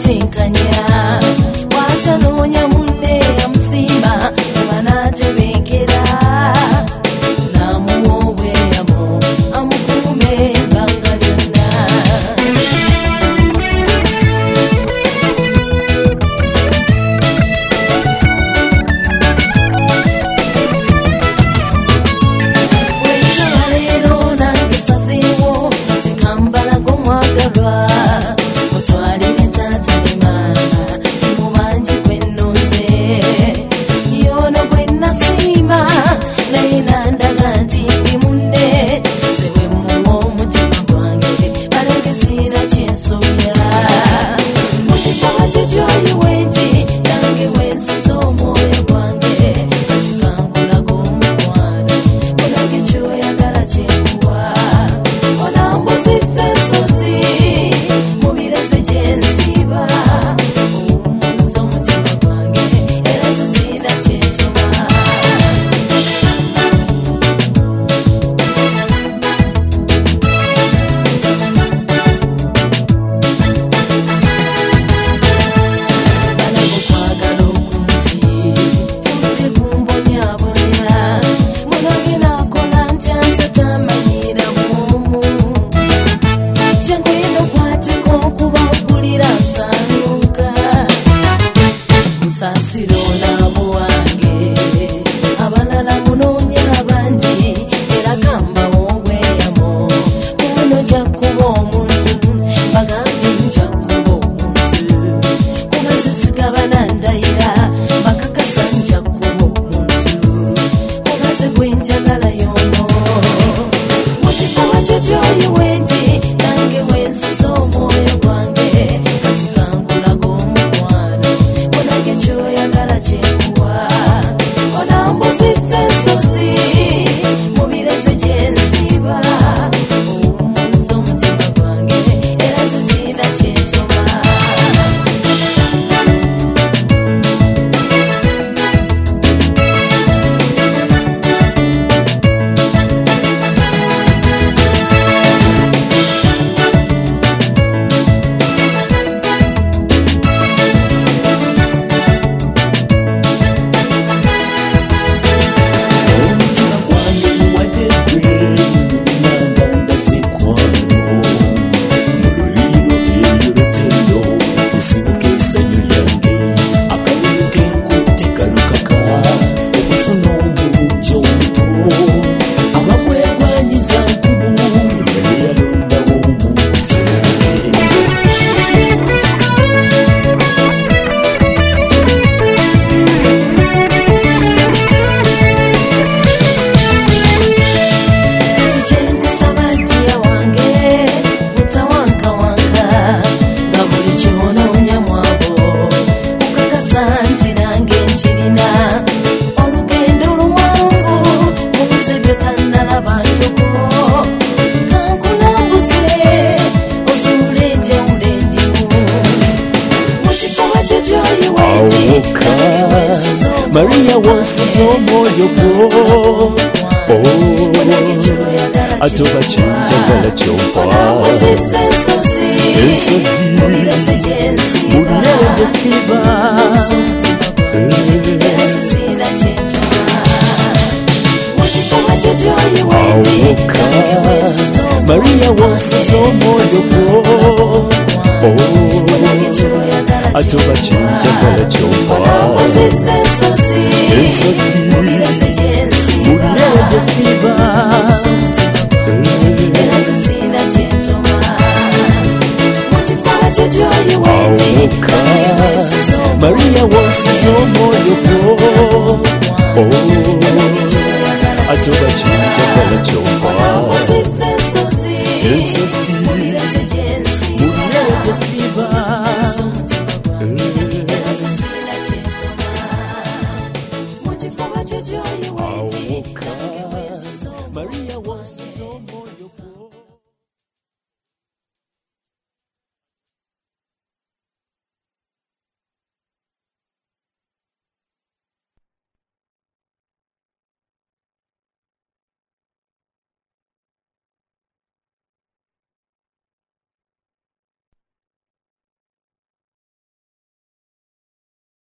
tenkanya watanonya munne amusima banatebenkera namuwe amo amukume banga lyonna wekyalero nange sazeewo tekambala gomwagalwa mutwalire tata ne maama timubanji kwennoze yono gwenasiima naye nandaga nti ndi munne zewe muwa omutima gwange balenge siina kyensobya mukikoba kyo gyoyiwe nti nange wensuza omwoyo gwange kati kankulaga omukwano onange kyoyagala kyenkuwa onambuzizza ensozi mubireze gyensiba owummuza omutima gwange era ze siina kyentuma banamukwagala okungi tudde kumbonyabonya munange nakola ntya nze tamanyira mwomu kyengwino kwateko okuba mpulira nsaanuka musaasiro n'abo wange abalala munoonya abandi era gambawo obweyamo kuno nja kuba omuntu bagambe nja kuba omuntu kuba nze sigaba nandayira bakakasa nja kuba omuntu kuba nze gwenjagala yono mukikoba kyo gyoyiwe nti nange wensuza omwoyo gwange kati kankulaga omukwano onange kyoyagala kyenkuwa onambuzizza ensozi mubireze gyensiba owummuza omutima gwange era ze siina kyentuma omutima gwange guwadde ggwe nandanda zikwano mu luliro ebyolotendo esibuka essanyu lyange akalulu kenkutte kalukaka okufuna omulungi omuto abamwegwanyiza nkumu naye yalondawo omukuse tikyenkusaba ddiya wange mutawankawanka nga buli kyonoonya mwabo kukakasa nti nange nkirina olugendo luwanvu mubuze byotannalaba ntoko kankulambuze ozuule enjawulo endimu mukikoba kyo gyoyiwe nti Awoka nange wensuza Maria wansiza omwoyo gwo onange kyoyagala atoba kyenjagala kyompa onambuzizza ensozi ensozi mubireze gyensiba mubirenge siba omutima gwange era ze siina kyentuma mukikoba kyo gyoyiwe nti Awoka nange wensuza Maria wansiza omwoyo gwo onange kyoyagala atoba kyenjagala kyompa onambuzizza ensozi ensozi mubireze gyensiba mubirenge siba omutima gwange era ze siina kyentuma mukikoba kyo gyoyiwe nti Awoka nange wensuza Maria wansiza omwoyo gwo onange kyoyagala atoba kyenjagala kyompa onambuzizza ensozi ensozi